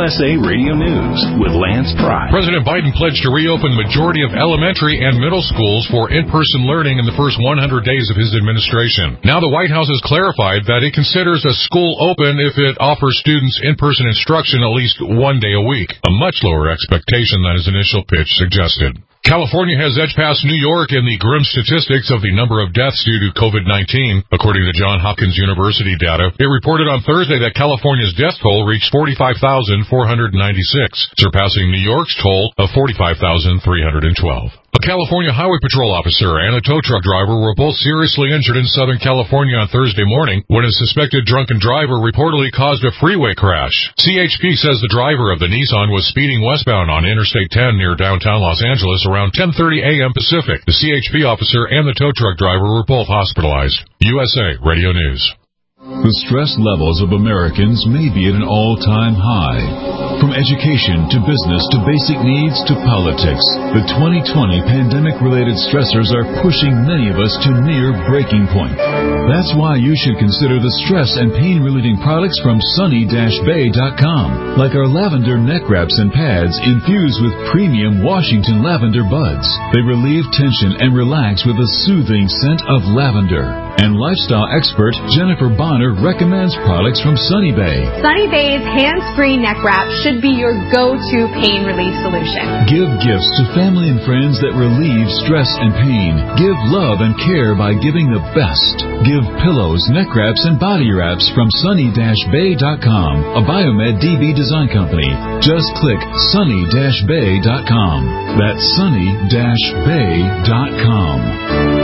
USA Radio News with Lance Pry. President Biden pledged to reopen the majority of elementary and middle schools for in-person learning in the first 100 days of his administration. Now the White House has clarified that it considers a school open if it offers students in-person instruction at least one day a week, a much lower expectation than his initial pitch suggested. California has edged past New York in the grim statistics of the number of deaths due to COVID-19. According to Johns Hopkins University data, it reported on Thursday that California's death toll reached 45,496, surpassing New York's toll of 45,312. A California Highway Patrol officer and a tow truck driver were both seriously injured in Southern California on Thursday morning when a suspected drunken driver reportedly caused a freeway crash. CHP says the driver of the Nissan was speeding westbound on Interstate 10 near downtown Los Angeles around 10:30 a.m. Pacific. The CHP officer and the tow truck driver were both hospitalized. USA Radio News. The stress levels of Americans may be at an all-time high. From education to business to basic needs to politics, the 2020 pandemic-related stressors are pushing many of us to near breaking point. That's why you should consider the stress and pain-relieving products from Sunny-Bay.com, like our lavender neck wraps and pads infused with premium Washington lavender buds. They relieve tension and relax with a soothing scent of lavender. And lifestyle expert Jennifer Bonner recommends products from Sunny Bay. Sunny Bay's hands-free neck wrap should be your go-to pain relief solution. Give gifts to family and friends that relieve stress and pain. Give love and care by giving the best. Give pillows, neck wraps, and body wraps from Sunny-Bay.com, a Biomed DB design company. Just click Sunny-Bay.com. That's Sunny-Bay.com.